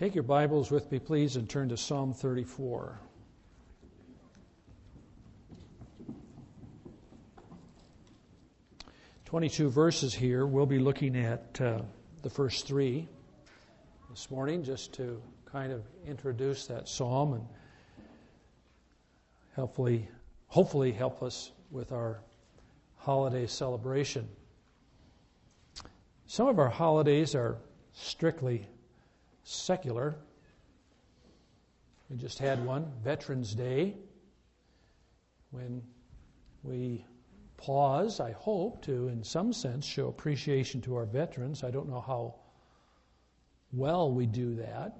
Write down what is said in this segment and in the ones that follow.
Take your Bibles with me, please, and turn to Psalm 34. "22 verses here. We'll be looking at the first three this morning just to kind of introduce that psalm and hopefully help us with our holiday celebration. Some of our holidays are strictly secular. We just had one, Veterans Day, when we pause, I hope, to, in some sense, show appreciation to our veterans. I don't know how well we do that.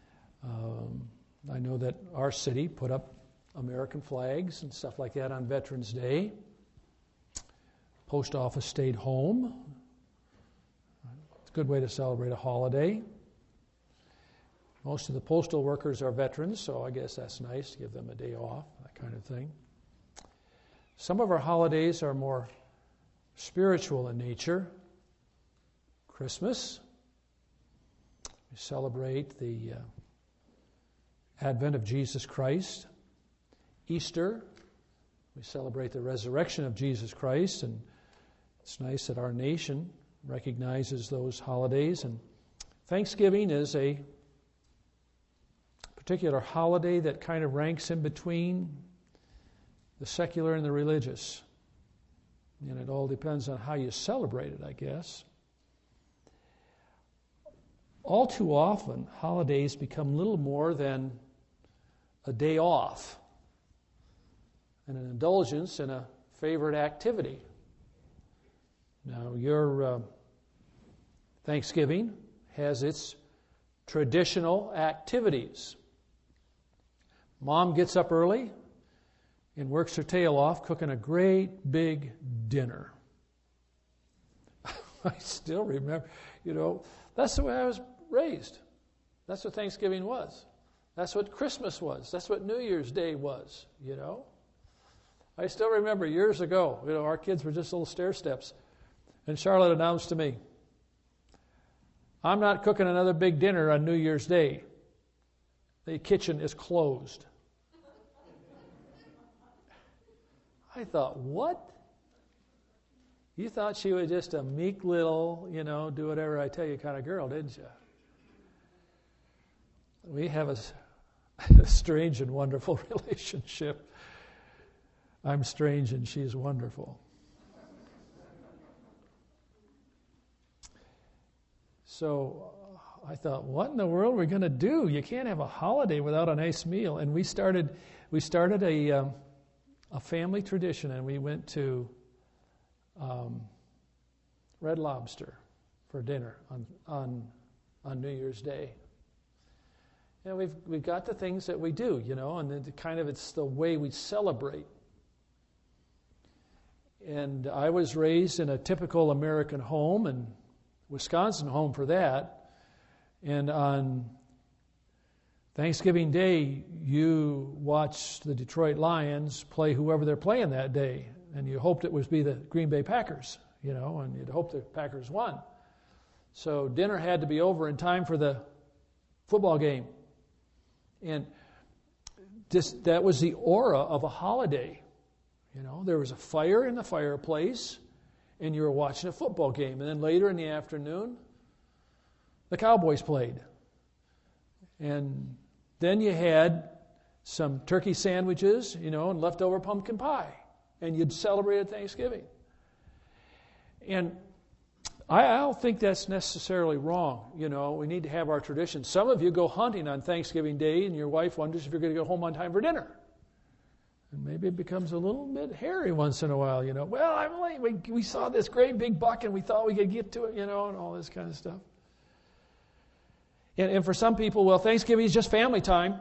I know that our city put up American flags and stuff like that on Veterans Day. Post office stayed home. It's a good way to celebrate a holiday. Most of the postal workers are veterans, so I guess that's nice to give them a day off, that kind of thing. Some of our holidays are more spiritual in nature. Christmas, we celebrate the advent of Jesus Christ. Easter, we celebrate the resurrection of Jesus Christ, and it's nice that our nation recognizes those holidays. And Thanksgiving is a particular holiday that kind of ranks in between the secular and the religious. And it all depends on how you celebrate it, I guess. All too often, holidays become little more than a day off and an indulgence in a favorite activity. Now, your Thanksgiving has its traditional activities. Mom gets up early and works her tail off cooking a great big dinner. I still remember, that's the way I was raised. That's what Thanksgiving was. That's what Christmas was. That's what New Year's Day was, I still remember years ago, our kids were just little stair steps. And Charlotte announced to me, "I'm not cooking another big dinner on New Year's Day. The kitchen is closed." I thought, what? You thought she was just a meek little, do whatever I tell you kind of girl, didn't you? We have a strange and wonderful relationship. I'm strange and she's wonderful. So I thought, what in the world are we going to do? You can't have a holiday without a nice meal. And we started a family tradition, and we went to Red Lobster for dinner on New Year's Day. And we've got the things that we do, and it's the way we celebrate. And I was raised in a typical American home, and Wisconsin home for that. And on Thanksgiving Day, you watched the Detroit Lions play whoever they're playing that day, and you hoped it would be the Green Bay Packers, and you'd hope the Packers won. So dinner had to be over in time for the football game. And that was the aura of a holiday. There was a fire in the fireplace, and you were watching a football game. And then later in the afternoon, the Cowboys played. And then you had some turkey sandwiches, and leftover pumpkin pie. And you'd celebrate Thanksgiving. And I don't think that's necessarily wrong. We need to have our traditions. Some of you go hunting on Thanksgiving Day, and your wife wonders if you're going to go home on time for dinner. And maybe it becomes a little bit hairy once in a while, Well, I'm late. We saw this great big buck, and we thought we could get to it, and all this kind of stuff. And for some people, well, Thanksgiving is just family time.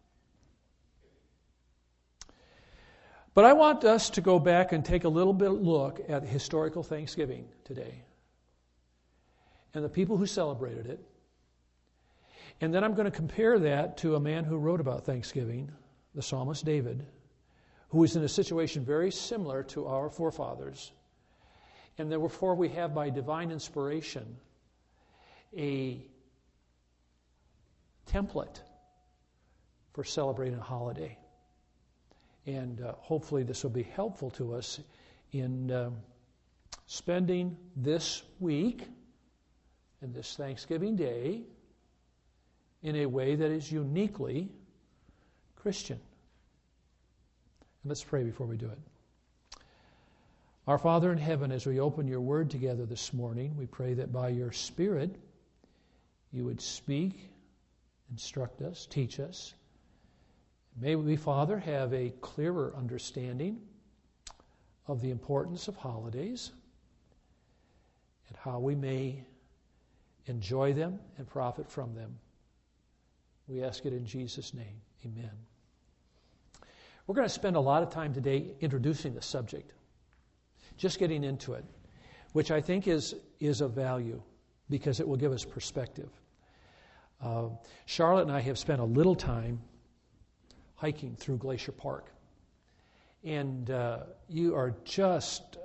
But I want us to go back and take a little bit look at historical Thanksgiving today and the people who celebrated it. And then I'm going to compare that to a man who wrote about Thanksgiving, the psalmist David, who was in a situation very similar to our forefathers. And therefore we have, by divine inspiration, a template for celebrating a holiday. And hopefully this will be helpful to us in spending this week and this Thanksgiving Day in a way that is uniquely Christian. And let's pray before we do it. Our Father in heaven, as we open your word together this morning, we pray that by your Spirit you would speak, instruct us, teach us. May we, Father, have a clearer understanding of the importance of holidays and how we may enjoy them and profit from them. We ask it in Jesus' name. Amen. We're going to spend a lot of time today introducing the subject, just getting into it, which I think is of value because it will give us perspective. Charlotte and I have spent a little time hiking through Glacier Park. And you are just,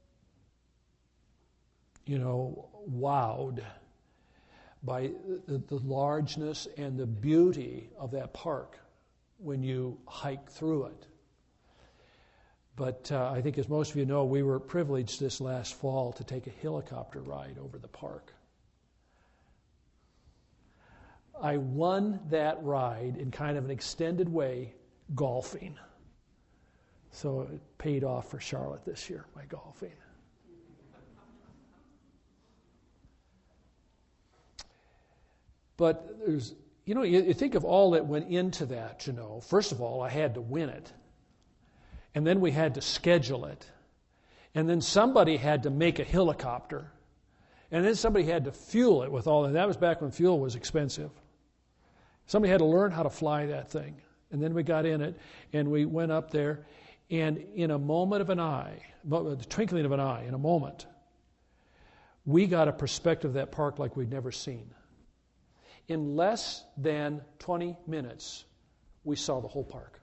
wowed by the largeness and the beauty of that park when you hike through it. But I think, as most of you know, we were privileged this last fall to take a helicopter ride over the park. I won that ride in kind of an extended way, golfing. So it paid off for Charlotte this year by golfing. But there's, you think of all that went into that, First of all, I had to win it. And then we had to schedule it. And then somebody had to make a helicopter. And then somebody had to fuel it with all that. That was back when fuel was expensive. Somebody had to learn how to fly that thing. And then we got in it, and we went up there. And in a moment of an eye, the twinkling of an eye, in a moment, we got a perspective of that park like we'd never seen. In less than 20 minutes, we saw the whole park.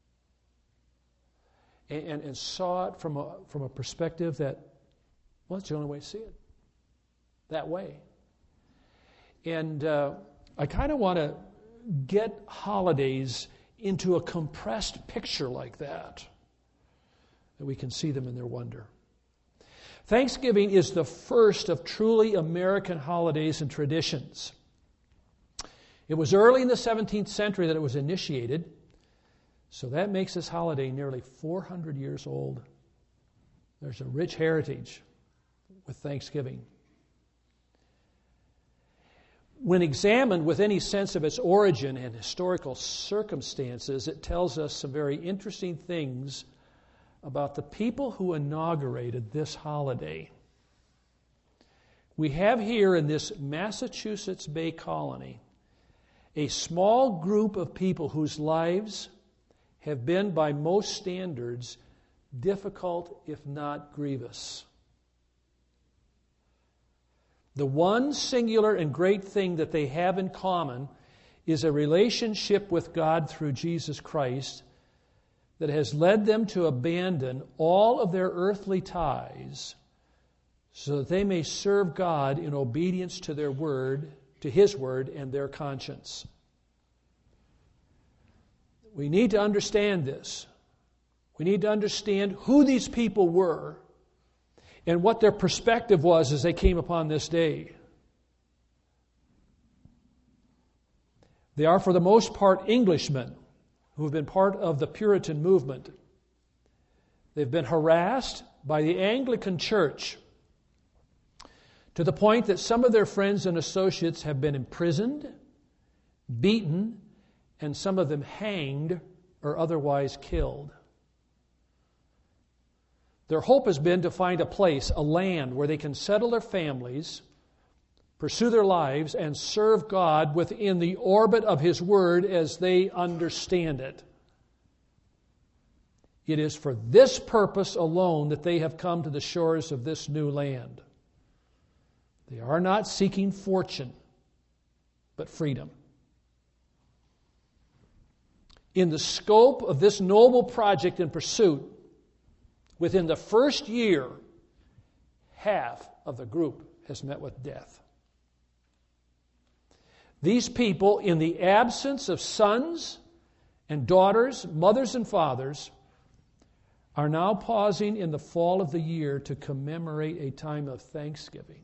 And saw it from a perspective that, well, it's the only way to see it. That way. And I kind of want to get holidays into a compressed picture like that we can see them in their wonder. Thanksgiving is the first of truly American holidays and traditions. It was early in the 17th century that it was initiated, so that makes this holiday nearly 400 years old. There's a rich heritage with Thanksgiving. When examined with any sense of its origin and historical circumstances, it tells us some very interesting things about the people who inaugurated this holiday. We have here in this Massachusetts Bay Colony a small group of people whose lives have been, by most standards, difficult, if not grievous. The one singular and great thing that they have in common is a relationship with God through Jesus Christ that has led them to abandon all of their earthly ties so that they may serve God in obedience to their word, to His word, and their conscience. We need to understand this. We need to understand who these people were and what their perspective was as they came upon this day. They are, for the most part, Englishmen who have been part of the Puritan movement. They've been harassed by the Anglican Church to the point that some of their friends and associates have been imprisoned, beaten, and some of them hanged or otherwise killed. Their hope has been to find a place, a land, where they can settle their families, pursue their lives, and serve God within the orbit of His Word as they understand it. It is for this purpose alone that they have come to the shores of this new land. They are not seeking fortune, but freedom. In the scope of this noble project and pursuit, within the first year, half of the group has met with death. These people, in the absence of sons and daughters, mothers and fathers, are now pausing in the fall of the year to commemorate a time of thanksgiving.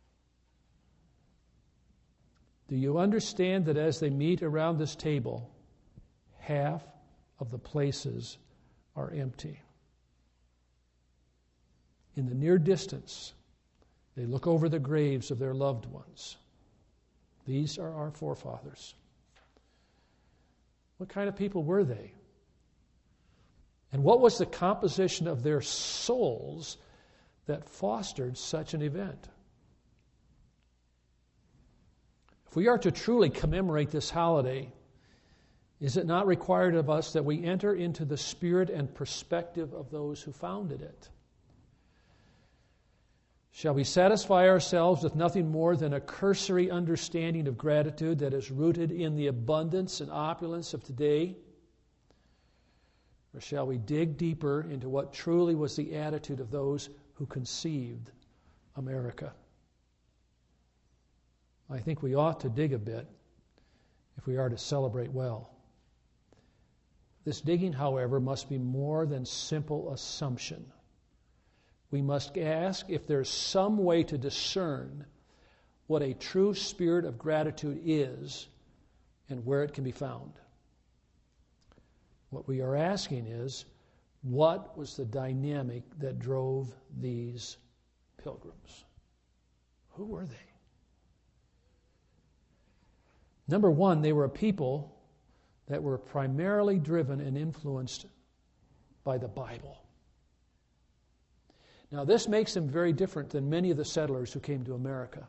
Do you understand that as they meet around this table, half of the places are empty? In the near distance, they look over the graves of their loved ones. These are our forefathers. What kind of people were they? And what was the composition of their souls that fostered such an event? If we are to truly commemorate this holiday, is it not required of us that we enter into the spirit and perspective of those who founded it? Shall we satisfy ourselves with nothing more than a cursory understanding of gratitude that is rooted in the abundance and opulence of today? Or shall we dig deeper into what truly was the attitude of those who conceived America? I think we ought to dig a bit if we are to celebrate well. This digging, however, must be more than simple assumption. We must ask if there's some way to discern what a true spirit of gratitude is and where it can be found. What we are asking is, what was the dynamic that drove these pilgrims? Who were they? Number one, they were a people that were primarily driven and influenced by the Bible. Now, this makes them very different than many of the settlers who came to America.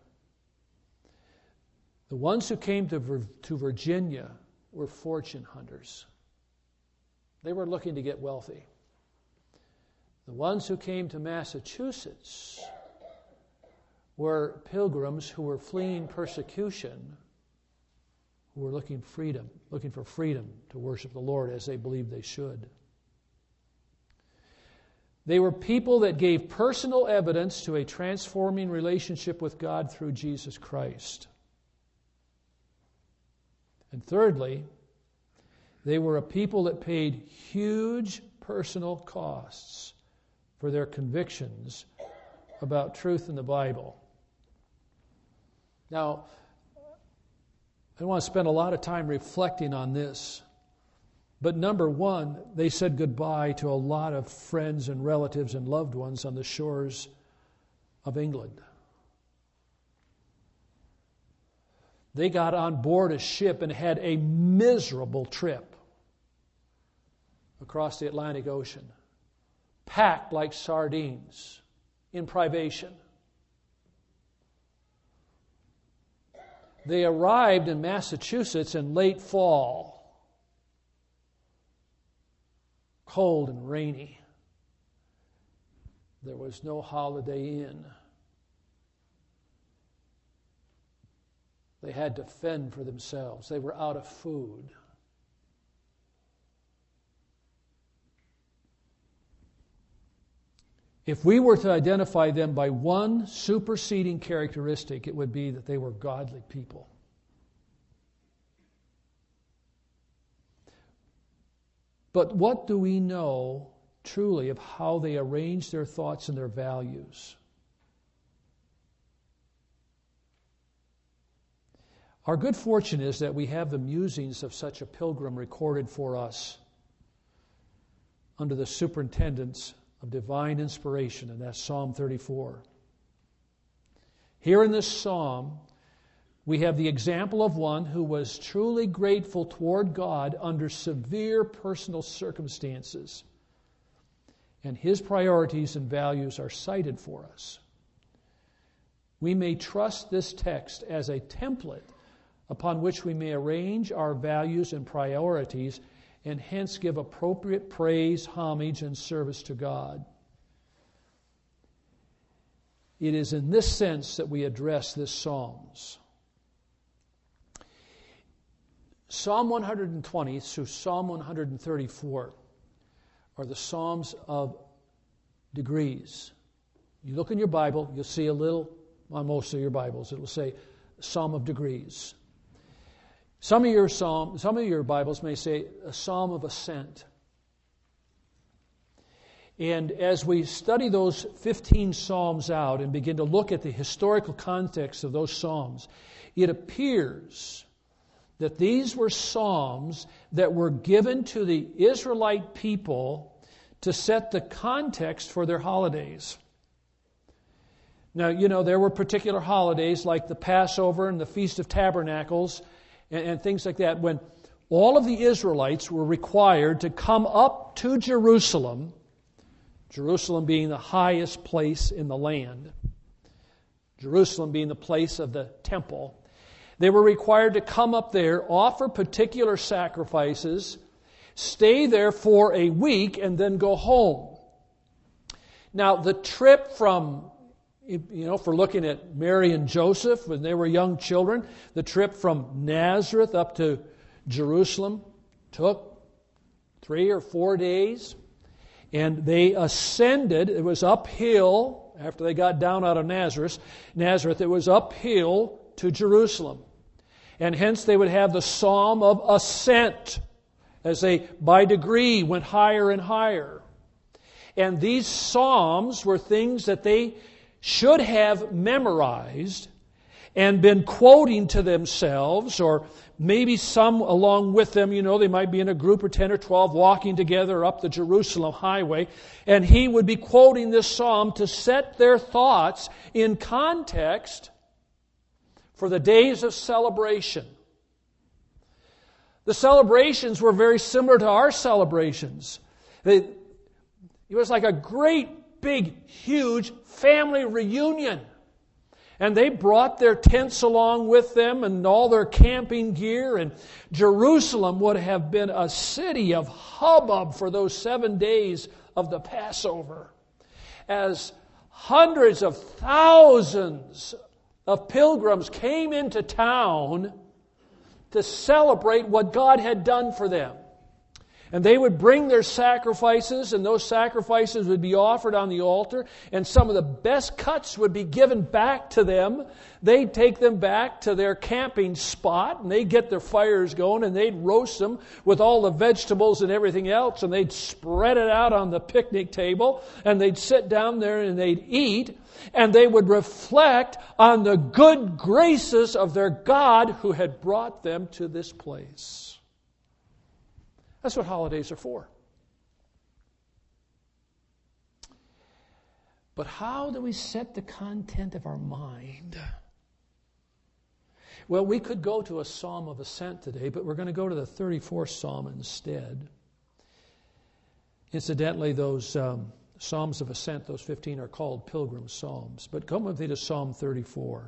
The ones who came to Virginia were fortune hunters. They were looking to get wealthy. The ones who came to Massachusetts were pilgrims who were fleeing persecution, who were looking for freedom to worship the Lord as they believed they should. They were people that gave personal evidence to a transforming relationship with God through Jesus Christ. And thirdly, they were a people that paid huge personal costs for their convictions about truth in the Bible. Now, I don't want to spend a lot of time reflecting on this, but number one, they said goodbye to a lot of friends and relatives and loved ones on the shores of England. They got on board a ship and had a miserable trip across the Atlantic Ocean, packed like sardines in privation. They arrived in Massachusetts in late fall, cold and rainy. There was no Holiday Inn. They had to fend for themselves. They were out of food. If we were to identify them by one superseding characteristic, it would be that they were godly people. But what do we know truly of how they arranged their thoughts and their values? Our good fortune is that we have the musings of such a pilgrim recorded for us under the superintendence of divine inspiration, and that's Psalm 34. Here in this psalm, we have the example of one who was truly grateful toward God under severe personal circumstances, and his priorities and values are cited for us. We may trust this text as a template upon which we may arrange our values and priorities and hence give appropriate praise, homage, and service to God. It is in this sense that we address this Psalms. Psalm 120 through Psalm 134 are the Psalms of degrees. You look in your Bible, you'll see a little, on most of your Bibles, it will say Psalm of degrees. Some of your Bibles may say a psalm of ascent. And as we study those 15 psalms out and begin to look at the historical context of those psalms, it appears that these were psalms that were given to the Israelite people to set the context for their holidays. Now, there were particular holidays like the Passover and the Feast of Tabernacles and things like that, when all of the Israelites were required to come up to Jerusalem, Jerusalem being the highest place in the land, Jerusalem being the place of the temple. They were required to come up there, offer particular sacrifices, stay there for a week, and then go home. Now, the trip from, for looking at Mary and Joseph when they were young children, the trip from Nazareth up to Jerusalem took 3 or 4 days. And they ascended. It was uphill after they got down out of Nazareth. It was uphill to Jerusalem. And hence they would have the Psalm of Ascent as they, by degree, went higher and higher. And these psalms were things that they should have memorized and been quoting to themselves, or maybe some along with them. They might be in a group of 10 or 12 walking together up the Jerusalem highway, and he would be quoting this psalm to set their thoughts in context for the days of celebration. The celebrations were very similar to our celebrations. It was like a great, big, huge family reunion. And they brought their tents along with them and all their camping gear. And Jerusalem would have been a city of hubbub for those 7 days of the Passover, as hundreds of thousands of pilgrims came into town to celebrate what God had done for them. And they would bring their sacrifices, and those sacrifices would be offered on the altar, and some of the best cuts would be given back to them. They'd take them back to their camping spot, and they'd get their fires going, and they'd roast them with all the vegetables and everything else, and they'd spread it out on the picnic table, and they'd sit down there and they'd eat, and they would reflect on the good graces of their God who had brought them to this place. That's what holidays are for. But how do we set the content of our mind? Well, we could go to a Psalm of Ascent today, but we're going to go to the 34th Psalm instead. Incidentally, those Psalms of Ascent, those 15, are called Pilgrim Psalms. But come with me to Psalm 34.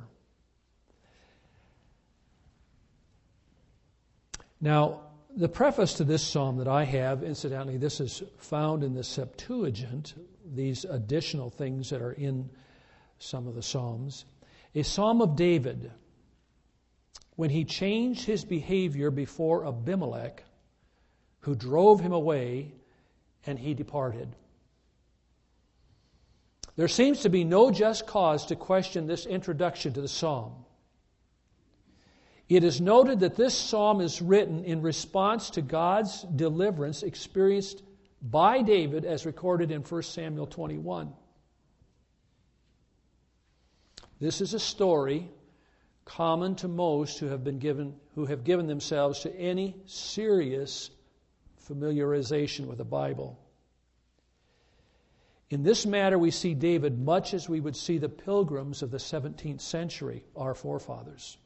Now, the preface to this psalm that I have, incidentally, this is found in the Septuagint, these additional things that are in some of the psalms. A psalm of David, when he changed his behavior before Abimelech, who drove him away, and he departed. There seems to be no just cause to question this introduction to the psalm. It is noted that this psalm is written in response to God's deliverance experienced by David as recorded in 1 Samuel 21. This is a story common to most who have given themselves to any serious familiarization with the Bible. In this matter, we see David much as we would see the pilgrims of the 17th century, our forefathers.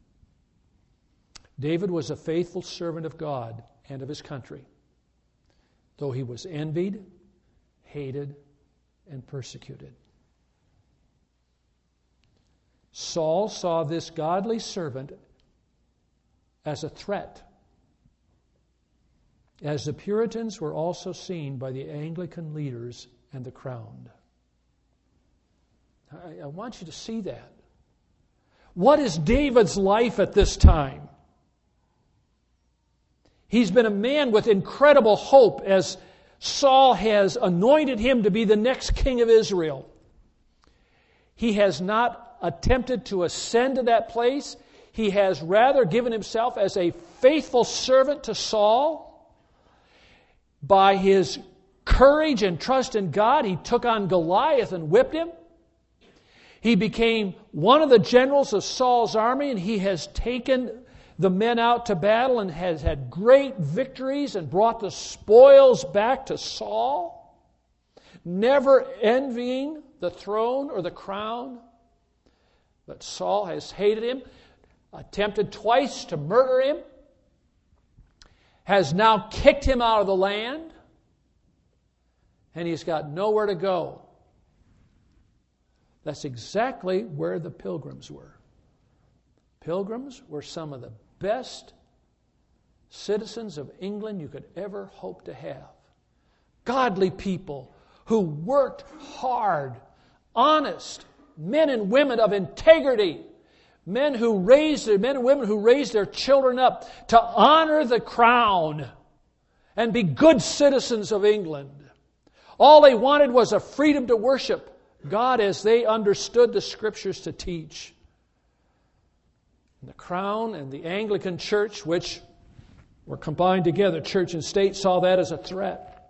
David was a faithful servant of God and of his country, though he was envied, hated, and persecuted. Saul saw this godly servant as a threat, as the Puritans were also seen by the Anglican leaders and the crowned. I want you to see that. What is David's life at this time? He's been a man with incredible hope as Saul has anointed him to be the next king of Israel. He has not attempted to ascend to that place. He has rather given himself as a faithful servant to Saul. By his courage and trust in God, he took on Goliath and whipped him. He became one of the generals of Saul's army, and he has taken the men out to battle and has had great victories and brought the spoils back to Saul, never envying the throne or the crown. But Saul has hated him, attempted twice to murder him, has now kicked him out of the land, and he's got nowhere to go. That's exactly where the Pilgrims were. Pilgrims were some of the best citizens of England you could ever hope to have. Godly people who worked hard, honest, men and women of integrity, men and women who raised their children up to honor the crown and be good citizens of England. All they wanted was a freedom to worship God as they understood the Scriptures to teach. And the Crown and the Anglican Church, which were combined together, church and state, saw that as a threat.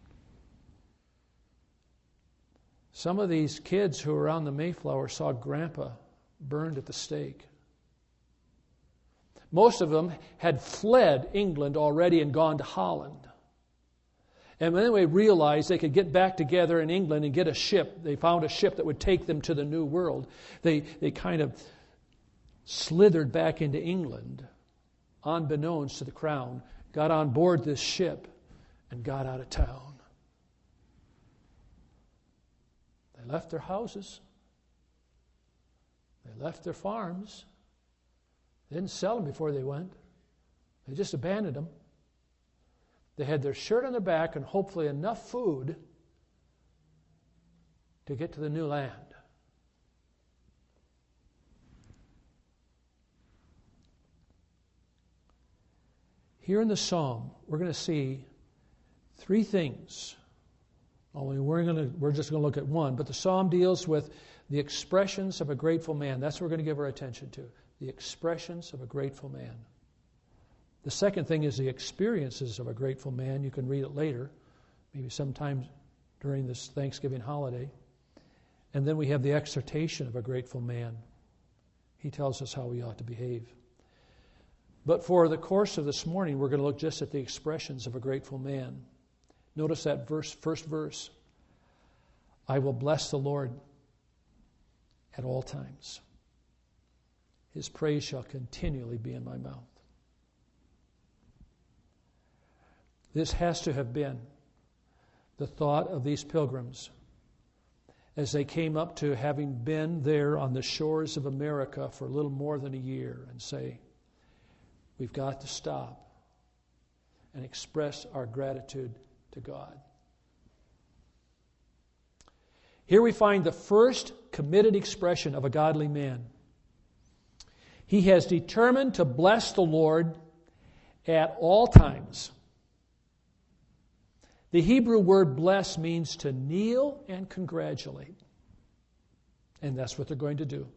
Some of these kids who were on the Mayflower saw Grandpa burned at the stake. Most of them had fled England already and gone to Holland. And when they realized they could get back together in England and get a ship, they found a ship that would take them to the New World. They kind of slithered back into England, unbeknownst to the Crown, got on board this ship, and got out of town. They left their houses. They left their farms. They didn't sell them before they went. They just abandoned them. They had their shirt on their back and hopefully enough food to get to the new land. Here in the psalm, we're going to see three things. Only we're just going to look at one, but the psalm deals with the expressions of a grateful man. That's what we're going to give our attention to. The expressions of a grateful man. The second thing is the experiences of a grateful man. You can read it later, maybe sometime during this Thanksgiving holiday. And then we have the exhortation of a grateful man. He tells us how we ought to behave. But for the course of this morning, we're going to look just at the expressions of a grateful man. Notice that first verse. I will bless the Lord at all times. His praise shall continually be in my mouth. This has to have been the thought of these pilgrims as they came up to having been there on the shores of America for a little more than a year and say, we've got to stop and express our gratitude to God. Here we find the first committed expression of a godly man. He has determined to bless the Lord at all times. The Hebrew word bless means to kneel and congratulate. And that's what they're going to do.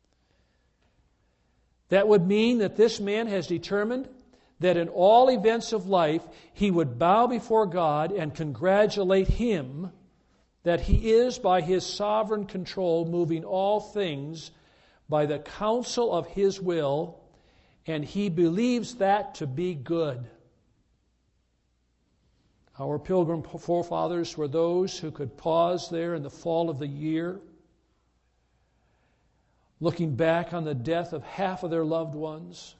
That would mean that this man has determined that in all events of life, he would bow before God and congratulate Him that He is, by His sovereign control, moving all things by the counsel of His will, and he believes that to be good. Our pilgrim forefathers were those who could pause there in the fall of the year, looking back on the death of half of their loved ones,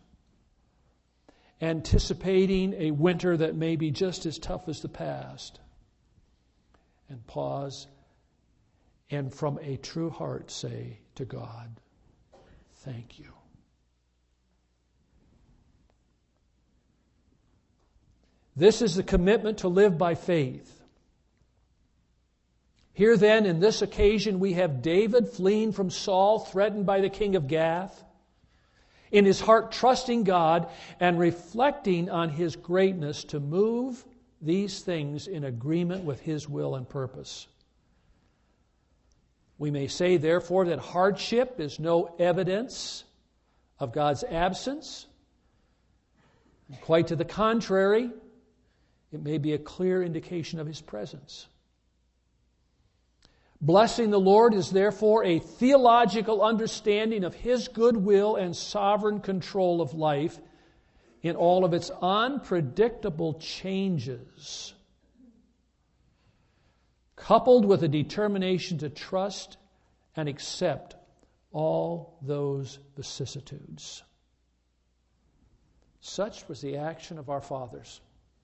anticipating a winter that may be just as tough as the past, and pause and from a true heart say to God, thank you. This is the commitment to live by faith. Here then, in this occasion, we have David fleeing from Saul, threatened by the king of Gath, in his heart trusting God and reflecting on His greatness to move these things in agreement with His will and purpose. We may say, therefore, that hardship is no evidence of God's absence. And quite to the contrary, it may be a clear indication of His presence. Blessing the Lord is therefore a theological understanding of His goodwill and sovereign control of life in all of its unpredictable changes, coupled with a determination to trust and accept all those vicissitudes. Such was the action of our fathers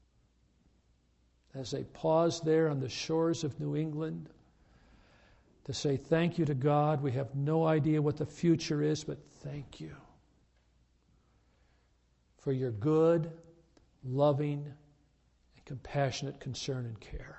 as they paused there on the shores of New England to say thank you to God. We have no idea what the future is, but thank you for your good, loving, and compassionate concern and care.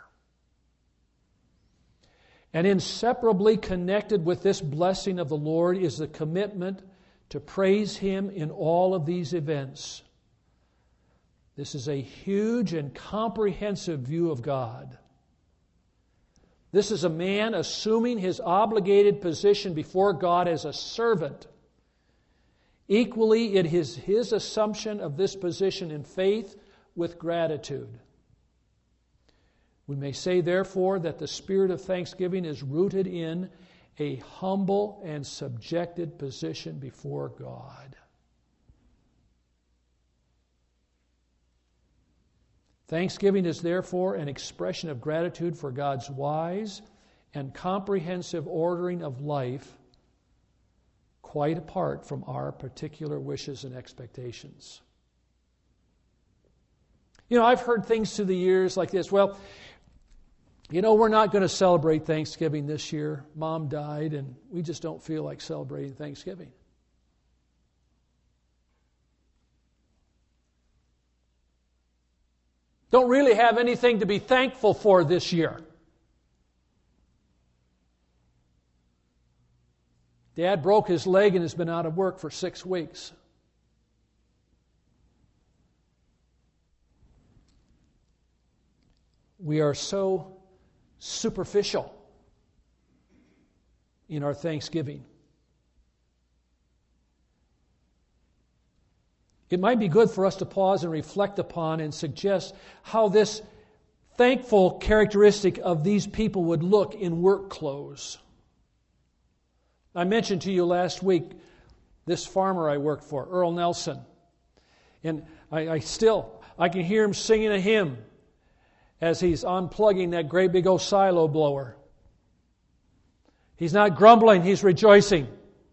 And inseparably connected with this blessing of the Lord is the commitment to praise Him in all of these events. This is a huge and comprehensive view of God. This is a man assuming his obligated position before God as a servant. Equally, it is his assumption of this position in faith with gratitude. We may say, therefore, that the spirit of thanksgiving is rooted in a humble and subjected position before God. Thanksgiving is therefore an expression of gratitude for God's wise and comprehensive ordering of life, quite apart from our particular wishes and expectations. You know, I've heard things through the years like this. Well, you know, we're not going to celebrate Thanksgiving this year. Mom died, and we just don't feel like celebrating Thanksgiving. Don't really have anything to be thankful for this year. Dad broke his leg and has been out of work for 6 weeks. We are so superficial in our thanksgiving. It might be good for us to pause and reflect upon and suggest how this thankful characteristic of these people would look in work clothes. I mentioned to you last week this farmer I worked for, Earl Nelson. And I can hear him singing a hymn as he's unplugging that great big old silo blower. He's not grumbling, he's rejoicing.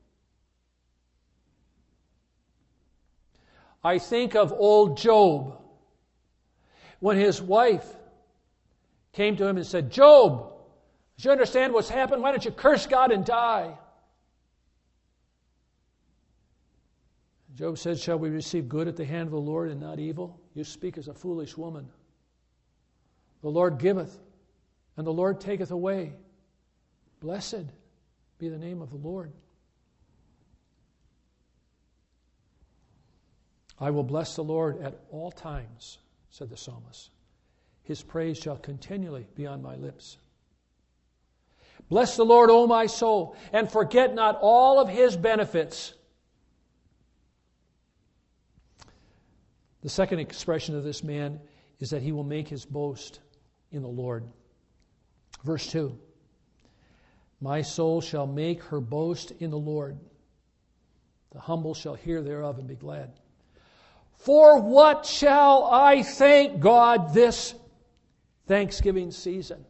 I think of old Job when his wife came to him and said, Job, do you understand what's happened? Why don't you curse God and die? Job said, shall we receive good at the hand of the Lord and not evil? You speak as a foolish woman. The Lord giveth, and the Lord taketh away. Blessed be the name of the Lord. I will bless the Lord at all times, said the psalmist. His praise shall continually be on my lips. Bless the Lord, O my soul, and forget not all of His benefits. The second expression of this man is that he will make his boast in the Lord. Verse 2. My soul shall make her boast in the Lord. The humble shall hear thereof and be glad. For what shall I thank God this Thanksgiving season?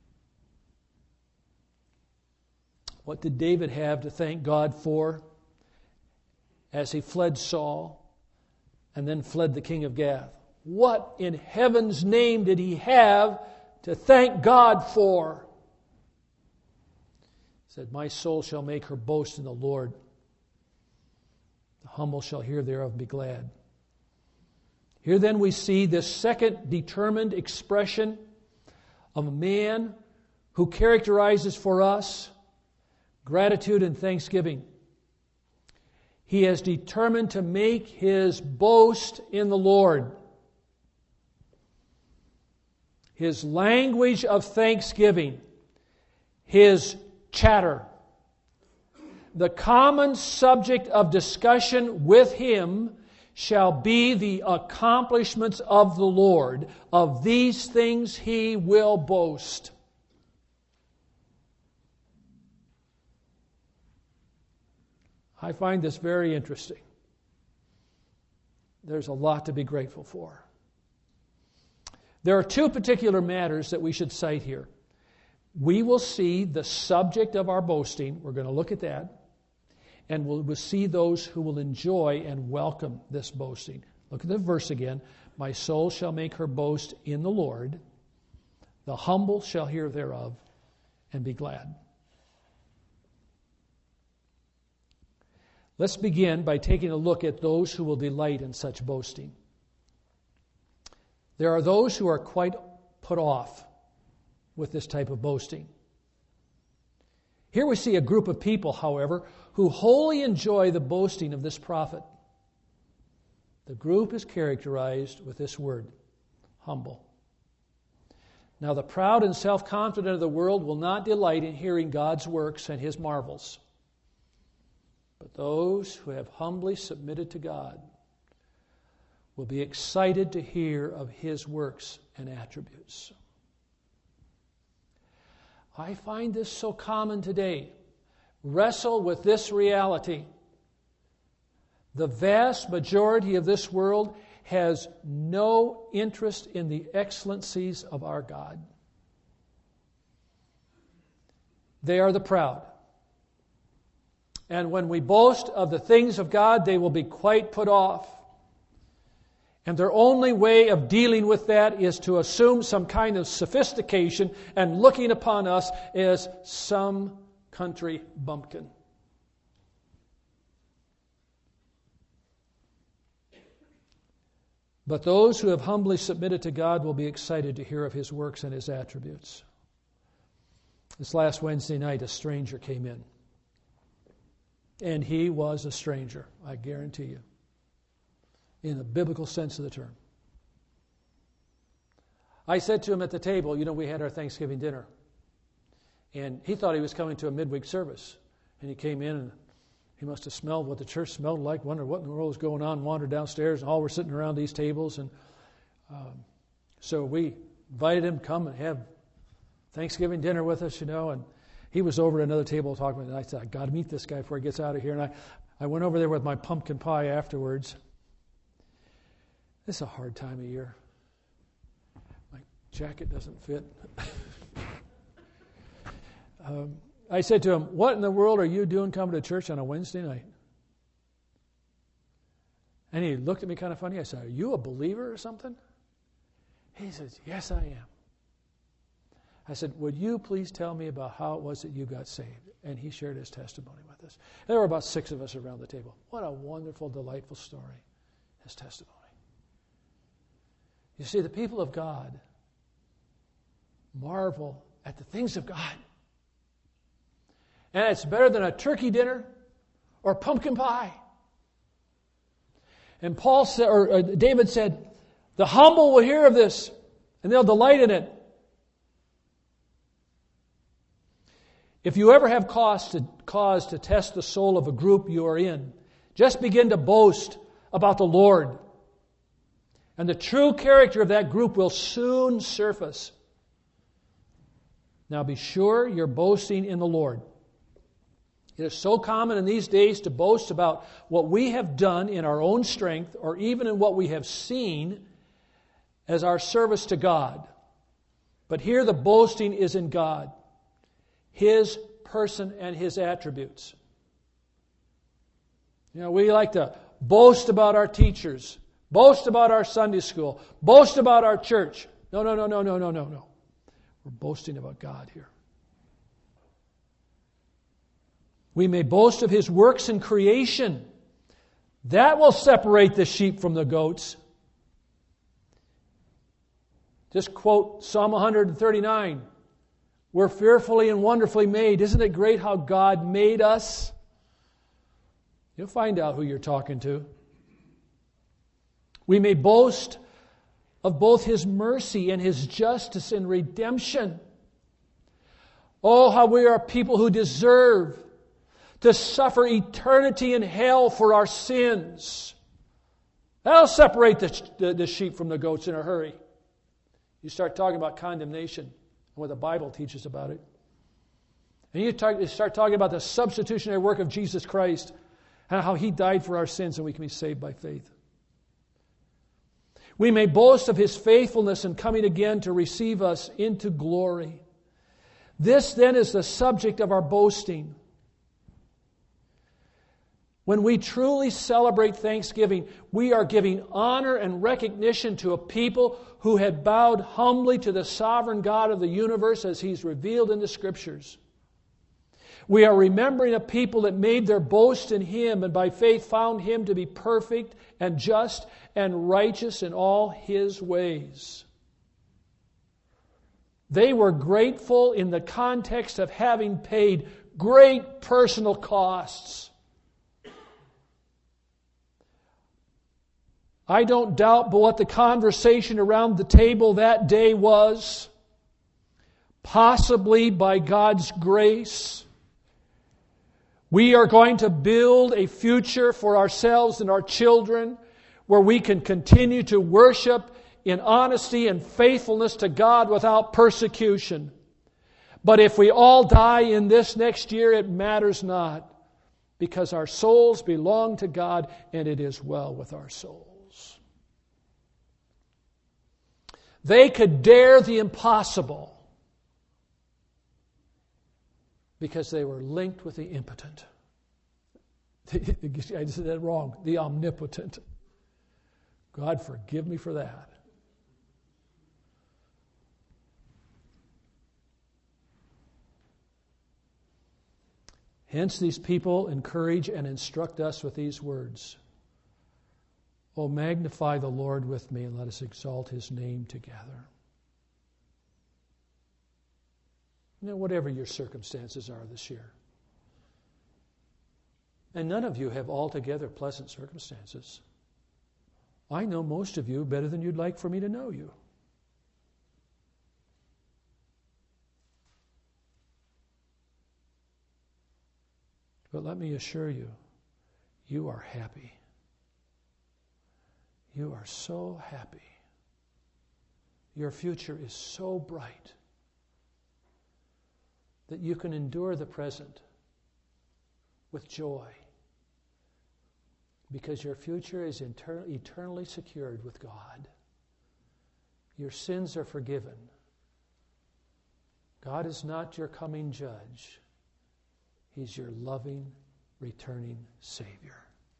What did David have to thank God for as he fled Saul and then fled the king of Gath? What in heaven's name did he have to thank God for? He said, my soul shall make her boast in the Lord. The humble shall hear thereof and be glad. Here then we see this second determined expression of a man who characterizes for us gratitude and thanksgiving. He has determined to make his boast in the Lord. His language of thanksgiving, his chatter, the common subject of discussion with him shall be the accomplishments of the Lord. Of these things he will boast. I find this very interesting. There's a lot to be grateful for. There are two particular matters that we should cite here. We will see the subject of our boasting. We're going to look at that. And we'll see those who will enjoy and welcome this boasting. Look at the verse again. My soul shall make her boast in the Lord. The humble shall hear thereof and be glad. Let's begin by taking a look at those who will delight in such boasting. There are those who are quite put off with this type of boasting. Here we see a group of people, however, who wholly enjoy the boasting of this prophet. The group is characterized with this word, humble. Now the proud and self-confident of the world will not delight in hearing God's works and His marvels. But those who have humbly submitted to God will be excited to hear of His works and attributes. I find this so common today. Wrestle with this reality. The vast majority of this world has no interest in the excellencies of our God. They are the proud. And when we boast of the things of God, they will be quite put off. And their only way of dealing with that is to assume some kind of sophistication and looking upon us as some country bumpkin. But those who have humbly submitted to God will be excited to hear of His works and His attributes. This last Wednesday night, a stranger came in. And he was a stranger, I guarantee you, in the biblical sense of the term. I said to him at the table, we had our Thanksgiving dinner. And he thought he was coming to a midweek service. And he came in and he must have smelled what the church smelled like, wondered what in the world was going on, wandered downstairs, and all were sitting around these tables. And so we invited him to come and have Thanksgiving dinner with us, and he was over at another table talking with me. And I said, I got to meet this guy before he gets out of here. And I went over there with my pumpkin pie afterwards. It's a hard time of year. My jacket doesn't fit. I said to him, what in the world are you doing coming to church on a Wednesday night? And he looked at me kind of funny. I said, are you a believer or something? He says, yes, I am. I said, would you please tell me about how it was that you got saved? And he shared his testimony with us. There were about 6 of us around the table. What a wonderful, delightful story, his testimony. You see, the people of God marvel at the things of God. And it's better than a turkey dinner or pumpkin pie. And Paul said, or David said, the humble will hear of this and they'll delight in it. If you ever have cause to test the soul of a group you are in, just begin to boast about the Lord. And the true character of that group will soon surface. Now be sure you're boasting in the Lord. It is so common in these days to boast about what we have done in our own strength or even in what we have seen as our service to God. But here the boasting is in God, His person and His attributes. We like to boast about our teachers, boast about our Sunday school, boast about our church. No. We're boasting about God here. We may boast of His works in creation. That will separate the sheep from the goats. Just quote Psalm 139. We're fearfully and wonderfully made. Isn't it great how God made us? You'll find out who you're talking to. We may boast of both His mercy and His justice and redemption. Oh, how we are people who deserve to suffer eternity in hell for our sins. That'll separate the sheep from the goats in a hurry. You start talking about condemnation and what the Bible teaches about it. And you start talking about the substitutionary work of Jesus Christ and how He died for our sins and we can be saved by faith. We may boast of His faithfulness in coming again to receive us into glory. This then is the subject of our boasting. When we truly celebrate Thanksgiving, we are giving honor and recognition to a people who had bowed humbly to the sovereign God of the universe as He's revealed in the Scriptures. We are remembering a people that made their boast in Him and by faith found Him to be perfect and just and righteous in all His ways. They were grateful in the context of having paid great personal costs. I don't doubt but what the conversation around the table that day was, possibly by God's grace, we are going to build a future for ourselves and our children where we can continue to worship in honesty and faithfulness to God without persecution. But if we all die in this next year, it matters not, because our souls belong to God and it is well with our souls. They could dare the impossible because they were linked with the impotent. I said that wrong. The omnipotent. God forgive me for that. Hence, these people encourage and instruct us with these words. Oh, magnify the Lord with me and let us exalt His name together. You know, whatever your circumstances are this year. And none of you have altogether pleasant circumstances. I know most of you better than you'd like for me to know you. But let me assure you, you are happy. You are so happy. Your future is so bright that you can endure the present with joy because your future is eternally secured with God. Your sins are forgiven. God is not your coming judge. He's your loving, returning Savior.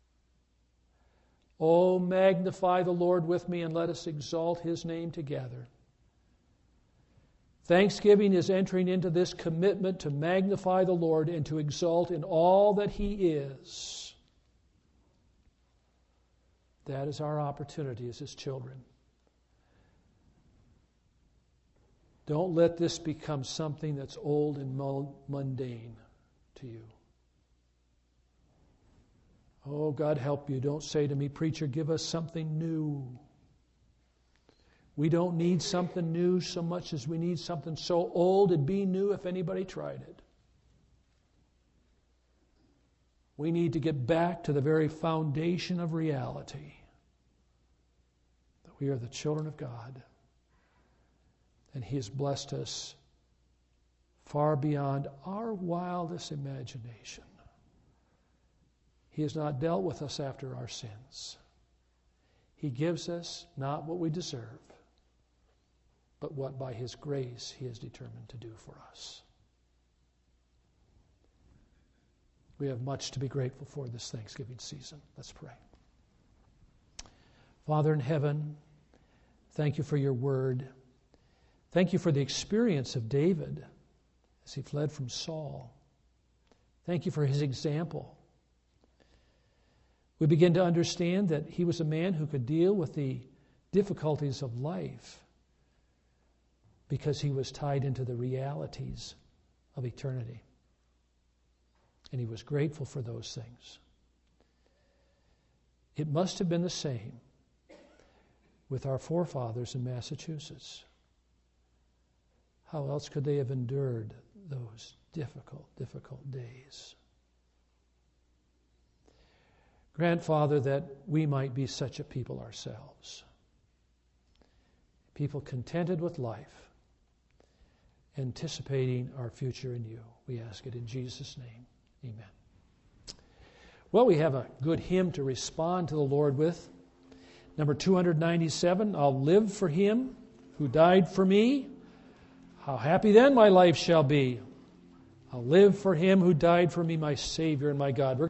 Oh, magnify the Lord with me and let us exalt His name together. Thanksgiving is entering into this commitment to magnify the Lord and to exalt in all that He is. That is our opportunity as His children. Don't let this become something that's old and mundane to you. Oh, God help you. Don't say to me, preacher, give us something new. We don't need something new so much as we need something so old it'd be new if anybody tried it. We need to get back to the very foundation of reality. That we are the children of God. And He has blessed us far beyond our wildest imagination. He has not dealt with us after our sins. He gives us not what we deserve, but what by His grace He is determined to do for us. We have much to be grateful for this Thanksgiving season. Let's pray. Father in heaven, thank You for Your word. Thank You for the experience of David as he fled from Saul. Thank You for his example. We begin to understand that he was a man who could deal with the difficulties of life because he was tied into the realities of eternity. And he was grateful for those things. It must have been the same with our forefathers in Massachusetts. How else could they have endured those difficult days? Grant, Father, that we might be such a people ourselves. People contented with life, anticipating our future in you. We ask it in Jesus' name. Amen. Well, we have a good hymn to respond to the Lord with. Number 297, I'll live for him who died for me. How happy then my life shall be. I'll live for him who died for me, my Savior and my God.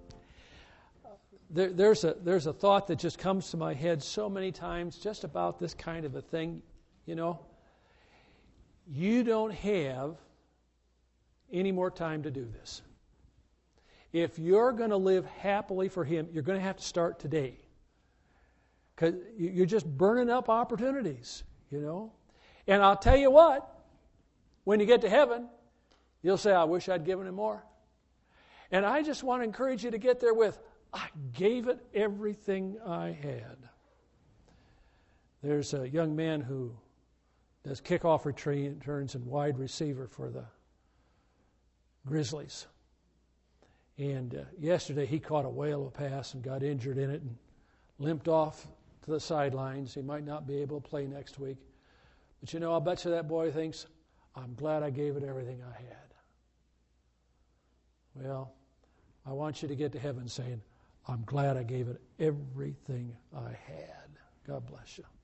There's a thought that just comes to my head so many times just about this kind of a thing. You know, you don't have any more time to do this. If you're going to live happily for him, you're going to have to start today. Because you're just burning up opportunities, you know. And I'll tell you what, when you get to heaven, you'll say, I wish I'd given him more. And I just want to encourage you to get there with, I gave it everything I had. There's a young man who does kickoff returns and wide receiver for the Grizzlies. And yesterday he caught a whale of a pass and got injured in it and limped off to the sidelines. He might not be able to play next week. But you know, I'll bet you that boy thinks, I'm glad I gave it everything I had. Well, I want you to get to heaven saying, I'm glad I gave it everything I had. God bless you.